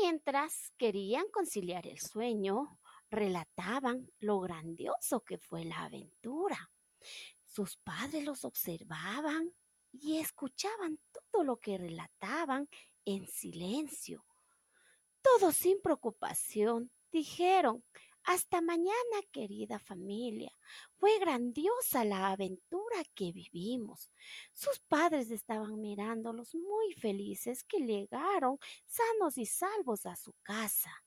Mientras querían conciliar el sueño, relataban lo grandioso que fue la aventura. Sus padres los observaban y escuchaban todo lo que relataban en silencio. Todos sin preocupación dijeron, hasta mañana, querida familia. Fue grandiosa la aventura que vivimos. Sus padres estaban mirándolos muy felices que llegaron sanos y salvos a su casa.